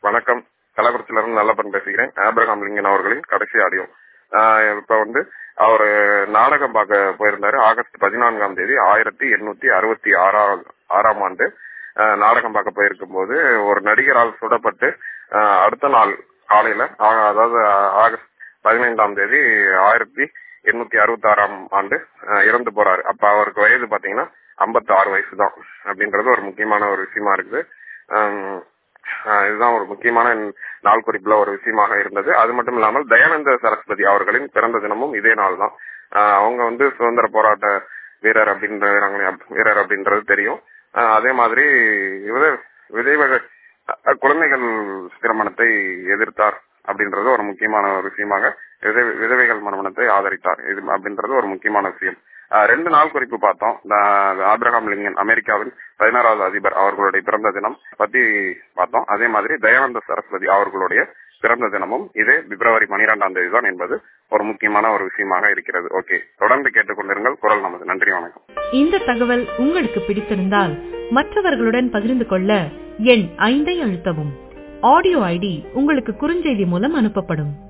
வணக்கம். கள்ளக்குறிச்சியிலிருந்து நல்லப்பன் பேசுகிறேன். Abraham Lincoln அவர்களின் கடைசி ஆடியோ. இப்ப அவரு நாடகம் பார்க்க போயிருந்தாரு. ஆகஸ்ட் 14ஆம் தேதி 1866ஆம் ஆண்டு நாடகம் பார்க்க போயிருக்கும் போது ஒரு நடிகரால் சுடப்பட்டு அடுத்த நாள் காலையில, அதாவது ஆகஸ்ட் 15ஆம் தேதி 1866ஆம் ஆண்டு இறந்து போறாரு. அப்ப அவருக்கு வயது பாத்தீங்கன்னா 56 வயசு தான் அப்படின்றது ஒரு முக்கியமான ஒரு விஷயமா இருக்குது. இதுதான் ஒரு முக்கியமான நாள் குறிப்புல ஒரு விஷயமாக இருந்தது. அது மட்டும் இல்லாமல் தயானந்த சரஸ்வதி அவர்களின் பிறந்த தினமும் இதே நாள் தான். அவங்க சுதந்திர போராட்ட வீரர் அப்படின்றது தெரியும். அதே மாதிரி குழந்தைகள் திருமணத்தை எதிர்த்தார் அப்படின்றது ஒரு முக்கியமான ஒரு விஷயமாக, விதவைகள் மறுமணத்தை ஆதரித்தார் இது அப்படின்றது ஒரு முக்கியமான விஷயம். 2 நாள் குறிப்பு பார்த்தோம். ஆபிரகாம் லிங்கன் அமெரிக்காவின் 16வது அதிபர் அவர்களுடைய பிறந்த தினம் பத்தி பார்த்தோம். அதே மாதிரி தயானந்த சரஸ்வதி அவர்களுடைய பிறந்த தினமும் இதே பிப்ரவரி 12ஆம் தேதி தான் என்பது ஒரு முக்கியமான ஒரு விஷயமாக இருக்கிறது. ஓகே, தொடர்ந்து கேட்டுக்கொண்டிருங்கள். குரல் நமது. நன்றி, வணக்கம். இந்த தகவல் உங்களுக்கு பிடித்திருந்தால் மற்றவர்களுடன் பகிர்ந்து கொள்ள எண் 5 அழுத்தவும். ஆடியோ ஐடி உங்களுக்கு குறுஞ்செய்தி மூலம் அனுப்பப்படும்.